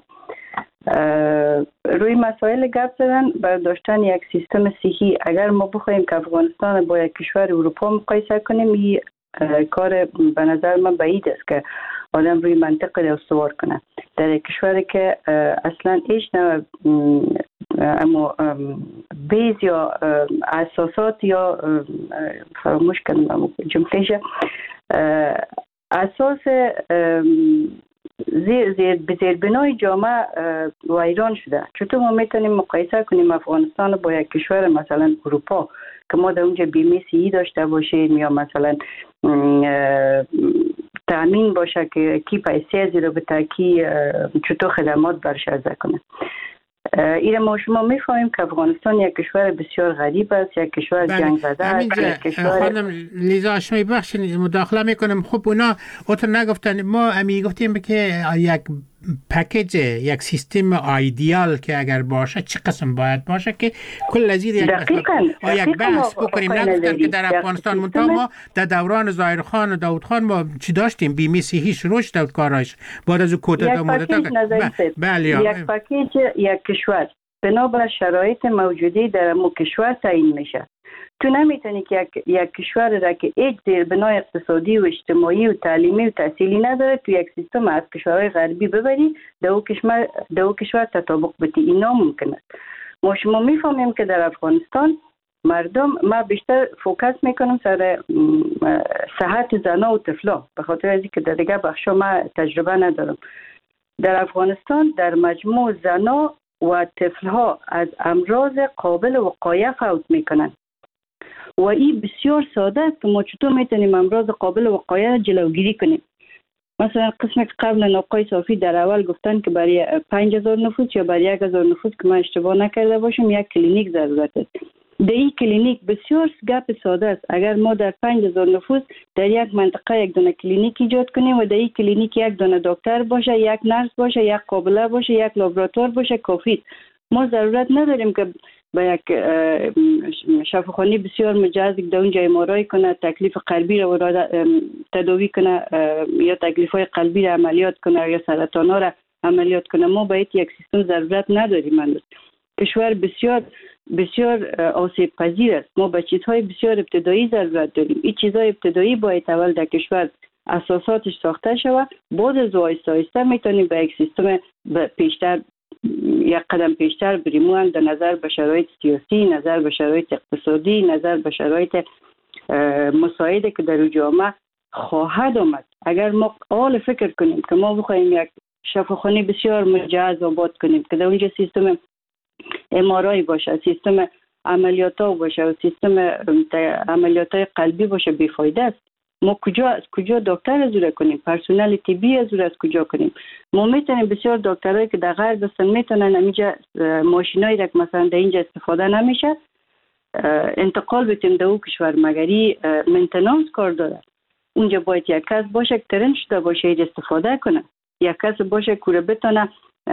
روی مسائل گپ زدن بر داشتن یک سیستم صحی. اگر ما بخوایم که افغانستان با یک کشور اروپا مقایسه کنیم، این کار به نظر من بعید است که آدم روی منطق را استوار کنه در یک کشوری که اصلا هیچ نوع اما بیز یا اساسات یا فراموش کردم جملهش اساس زیر زیر زیر بنای جامعه ویران شده. چطور ما میتونیم مقایسه کنیم افغانستان با یک کشور مثلا اروپا که ما در اونجا بیمه صحی داشته باشیم یا مثلا تامین باشه که کی پیسه زیر به تاکی چطور خدمات برش عرضه کنه. ایره ما شما میفهمیم که افغانستان یک کشور بسیار غریب است، یک کشور جنگ زده است، یک کشور
خانم لیزا هاشمی بخشید مداخله میکنم. خب اونا اوتر نگفتن، ما امی گفتیم که یک پکیج، یک سیستم ایدئال که اگر باشه چه قسم باید باشه که کل از یک یک بحث بکنیم. نگفتن که در افغانستان منتها ما در دوران ظاهرخان و داود خان ما چی داشتیم؟ بیمه صحی شروع شد کارش بعد از کودتا مدت
بله یک پکیج یک کشور بنابر شرایط موجودی در مو کشور تعیین میشه. تو نمیتونی که یک, یک کشور را که هیچ زیربنای اقتصادی و اجتماعی و تعلیمی و تحصیلی نداره تو یک سیستم از کشورهای غربی ببری در او کشور در او کشور تطابق بدی. اینا ممکن است. ما شما میفهمیم که در افغانستان مردم، ما بیشتر فوکس میکنم سر صحت زنا و طفلا به خاطر از اینکه در دیگه بخشا ما تجربه ندارم. در افغانستان در مجموع زنا و طفلها از امراض قابل وقایه فوت میکنن و این بسیار ساده است که ما چطور میتونیم امراض قابل وقایه جلوگیری کنیم. مثلا قسم که قبل آقای صافی در اول گفتن که برای پنج هزار نفوس یا برای یک هزار نفوس که من اشتباه نکرده باشم یک کلینیک ضرورت است. در این کلینیک بسیار گپ ساده است. اگر ما در پنج هزار نفوس در یک منطقه یک دونه کلینیک ایجاد کنیم و در این کلینیک یک دونه دکتر باشه، یک نرس باشه، یک قابله باشه، یک لابراتوار باشه، کافی. ما ضرورت نداریم که با یک شفاخانه بسیار مجهز در اونجا امارای کنه، تکلیف قلبی را تداوی کنه یا تکلیف های قلبی را عملیات کنه یا سرطان ها را عملیات کنه. ما باید یک سیستم ضرورت نداریم. من کشور بسیار بسیار آسیب پذیر است. ما به چیزهای بسیار ابتدایی ضرورت داریم. این چیزهای ابتدایی باید اول در کشور اساساتش ساخته شود، بعد از آهسته آهسته میتونیم به یک سیستم پیشتر یک قدم پیشتر بریم. در نظر به شرایط سیاسی، نظر به شرایط اقتصادی، نظر به شرایط مساعده که در جامعه خواهد آمد. اگر ما حال فکر کنیم که ما بخوایم یک شفاخانه بسیار مجهز آباد کنیم که در اونجا سیستم امارای باشه، سیستم عملیات ها باشه و سیستم عملیات های قلبی باشه، بیفایده است. ما کجا از کجا دکتر از او کنیم؟ پرسنل طبی از او از کجا کنیم؟ ما میتونیم بسیار دکترایی که در غرب هستن میتونن اینجا ماشینایی را که مثلا در اینجا استفاده نمیشه انتقال بدیم در اون کشور، مگری مینتیننس کار داره. اونجا باید یک کس باشه که ترین شده باشه استفاده کنه، یک کس باشه که بتونه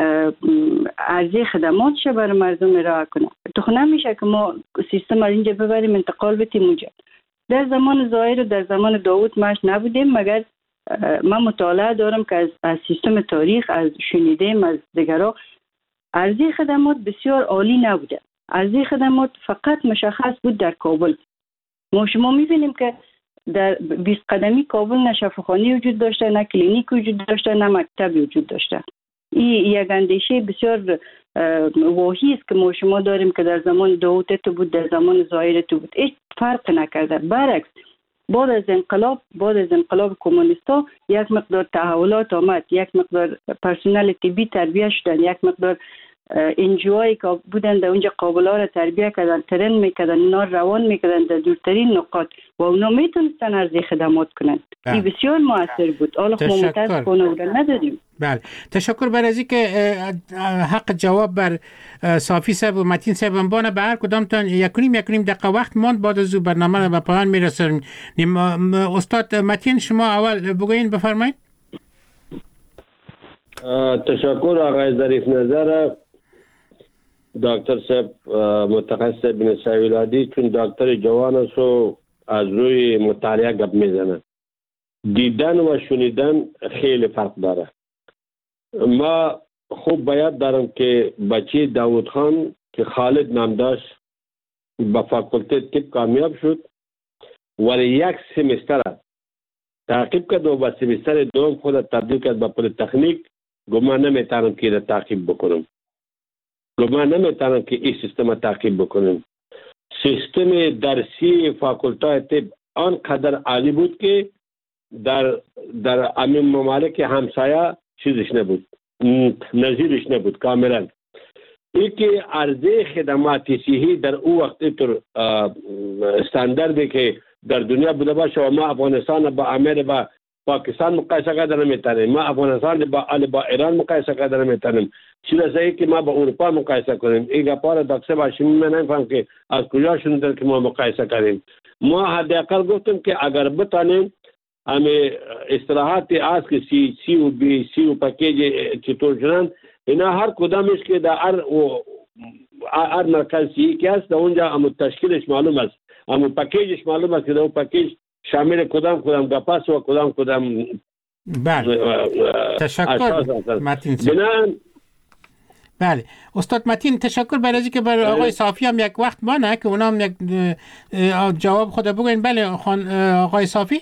عرضه خدماتش برای مردم ارائه کنه. تو نمیشه که ما سیستم از اینجا ببریم انتقال بدیم اونجا. در زمان ظاهر و در زمان داوود ماش نبودیم، مگر من مطالعه دارم که از, از سیستم تاریخ، از شنیدیم از دیگرها، عرضه خدمات بسیار عالی نبوده. عرضه خدمات فقط مشخص بود در کابل. ما شما میبینیم که در بیست قدمی کابل نه شفاخانه وجود داشته، نه کلینیک وجود داشته، نه مکتب وجود داشته. این یک اندیشه بسیار واهی است که ما شما داریم که در زمان داوود تو بود، در زمان ظاهر تو بود، هیچ فرق نکرده. برعکس بعد از انقلاب بعد از انقلاب کمونیستا یک مقدار تحولات آمد، یک مقدار پرسنل طبی تربیت شدن، یک مقدار انجوایی که بودن در اونجا قابلا را تربیت کردن، ترن میکردن، اینا روان میکردن در دورترین نقاط و اونا میتونستن عرضه خدمات کنن. این بسیار موثر بود. حالا خب متاسفانه اون را ندادیم.
بله، تشکر بر از اینکه حق جواب بر صافی صاحب و متین صاحب بانه به هر کدامتان یکونیم یکونیم دقیقه وقت ماند. بعد از برنامه را به پایان میرسونیم. استاد متین شما اول بگوین، بفرمایید.
تشکر آقای ظریف نظر دکتر صاحب متخصص ابن سویلادی، چون دکتر جوان است و از روی مطالعه گپ میزنه. دیدن و شنیدن خیلی فرق داره. ما خوب باید دارم که بچه داود خان که خالد نام داشت به فاکولته طب کامیاب شد ولی یک سمستر تعقیب کرد و به سمستر دوم خود تبدیل کرد به پل تکنیک. گمان نمیتونم که را تعقیب بکنم. گمان نمیتونم که این سیستم تعقیب بکنم. سیستم درسی فاکولته طب آنقدر عالی بود که در در امین ممالک همسایه چیزش نبود، نظیرش نبود کاملا. این که عرضه خدمات صحی در او وقت طور استانداردی که در دنیا بوده باشه و ما افغانستان با امیر با پاکستان مقایسه کردن نمیتونیم، ما افغانستان با ال با ایران مقایسه کردن نمیتونیم، چیزی است که ما با اروپا مقایسه کنیم. این گپا دکتر هاشمی من نمیفهم که از کجا شنیدن که ما مقایسه کردیم. ما حداقل گفتم که اگر بتونیم همه اصطلاحات از که سی سی و بی سی و پکیج چطور شدن اینا هر کدامش که در هر هر مرکزی که است در اونجا هم تشکیلش معلوم است، هم پکیجش معلوم است که در پکیج شامل کدام کدام گپاس و کدام کدام.
بله تشکر متین صاحب. بله استاد متین تشکر برای اینکه که برای آقای صافی هم یک وقت مانه که اونا هم یک جواب خود بگوین. بله آقای صافی.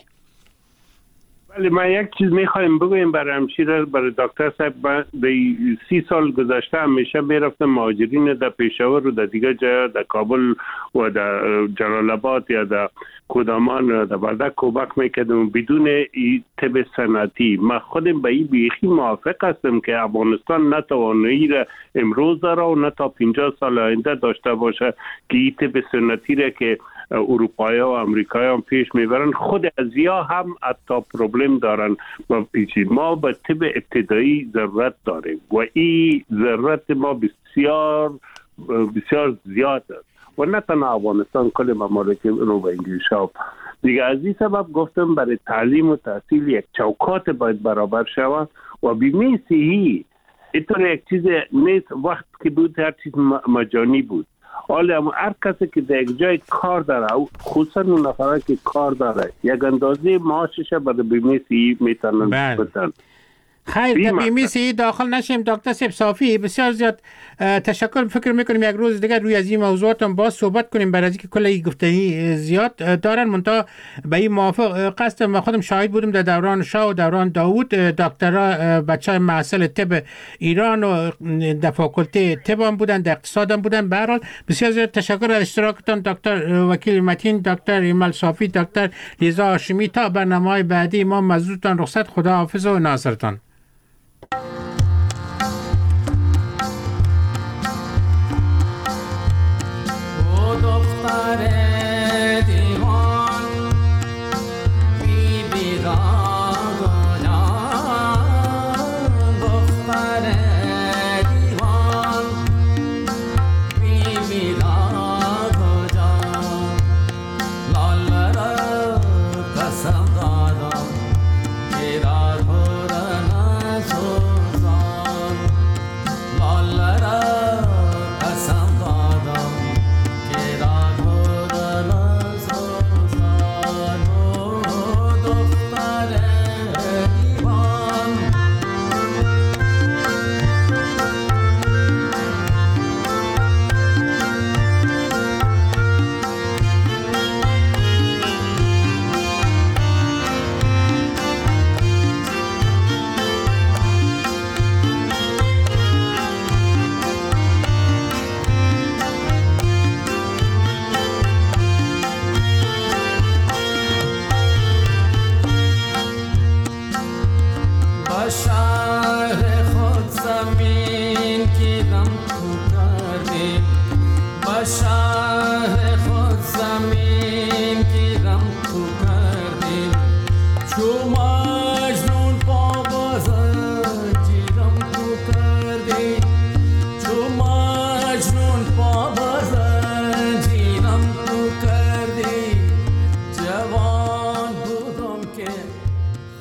بله من یک چیز میخوایم بگویم برای همشیره برای دکتر صاحب. به سی سال گذشته همیشه میرفتم مهاجرین در پشاور و در دیگه جا در کابل و در جلال آباد یا در کدامان در بردک کمک میکردم بدون طب صنعتی. من خودم به این بیخی موافق هستم که افغانستان نتوانایی را امروز داره و نه تا پنجاه سال آینده داشته باشه که این طب صنعتی را که اروپایی و امریکایی هم پیش میبرن خود ازیا هم حتی پروبلم دارن و پیچی. ما به طب ابتدایی ضرورت داریم و این ضرورت ما بسیار بسیار زیاد است و نه تنها افغانستان کل ممالک رو به انگلیس ها. دیگه از این سبب گفتم برای تعلیم و تحصیل یک چوکات باید برابر شود و بیمه صحی اینطور یک چیز نیست. وقت که بود هر چیز مجانی بود. حالا هر کسی که در یک جای کار داره خصوصا اون نفره که کار داره یک اندازه معاشش برای بیمه صحی میتونن بدن.
خیر در بیمه صحی داخل نشیم. دکتر صاحب صافی بسیار زیاد تشکر. فکر میکنیم یک روز دیگر روی از این موضوعات هم باز صحبت کنیم برای اینکه کل این گفتنی زیاد دارن. منتها به این موافق قصدم و خودم شاهد بودم در دوران شاه و دوران داوود دکترها بچهای محصل طب ایران و در فاکولته طب هم بودن، در اقتصاد هم بودن. به هر حال بسیار زیاد تشکر از اشتراکتان دکتر وکیل متین، دکتر ایمل صافی، دکتر لیزا هاشمی. تا برنامه‌های بعدی ما مزودتان رخصت. خدا حافظ و ناصرتان.